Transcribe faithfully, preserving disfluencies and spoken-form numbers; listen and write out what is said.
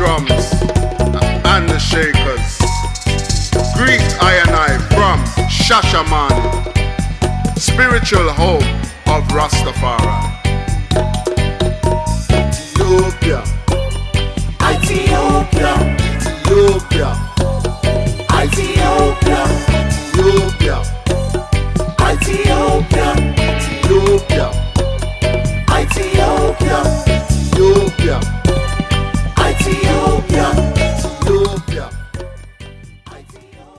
drums and the shakers. Greet I and I from Shashaman, spiritual home of Rastafari. Ethiopia, Ethiopia, Ethiopia, Ethiopia, Ethiopia, Ethiopia, Ethiopia.